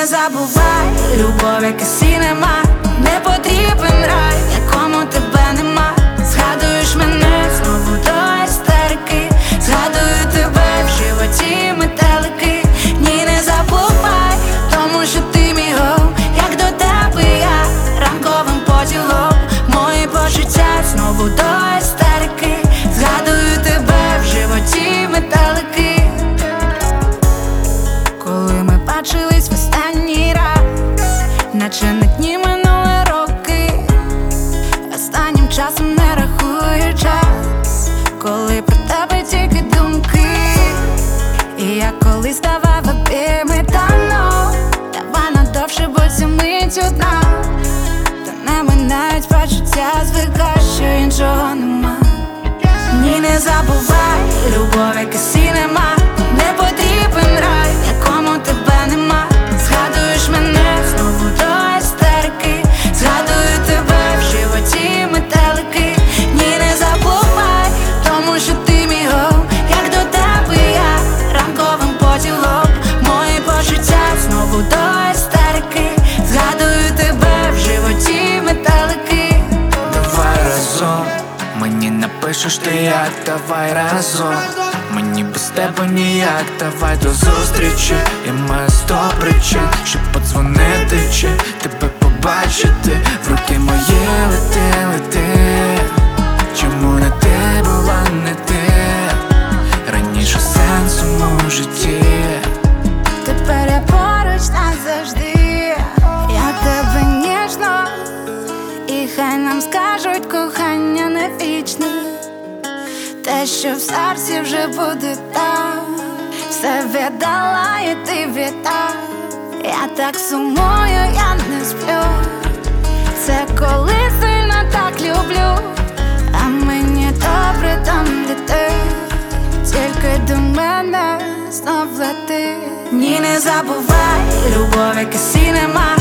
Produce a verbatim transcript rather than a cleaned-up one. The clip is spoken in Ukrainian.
не забувай, любов, яка сі нема, не потрібен рай, якому тебе нема. Згадуєш мене знову до істерики, згадую тебе в животі метелики. Ні, не забувай, тому що ти мій гол, як до тебе я ранковим поділом. Мої почуття знову до істерики, згадую тебе в животі метелики. Коли ми бачились в останній раз, наче на дні минули роки, останнім часом не рахую час, коли про тебе тільки думки. І я колись давав обійми давно, давай надовше, бо ця мить одна. Та не минають почуття, звикаєш, що іншого нема. Ні, не забувай, любов, яка сі нема, не потрібен рай, якому тебе нема. Згадуєш мене знову до істерики, згадую тебе в животі метелики. Ні, не забувай, тому що ти мій гол, як до тебе я ранковим поділом. Мої почуття знову до істерики, згадую тебе в животі метелики. Давай разом, мені напишеш ти як, давай разом. Мені без тебе ніяк, давай до зустрічі. Я маю сто причин, щоб подзвонити чи тебе побачити. В руки мої лети, лети. Чому не ти була не ти? Раніше сенс у моєму житті. Тепер я поруч назавжди, я тебе ніжно, і хай нам скажуть, кохання не вічне. Те, що в серці вже буде там, все віддала і ти віддав. Я так сумую, я не сплю. Це коли сильно так люблю, а мені добре там, де ти. Тільки до мене знов лети. Ні, не забувай, любов, яка сі нема,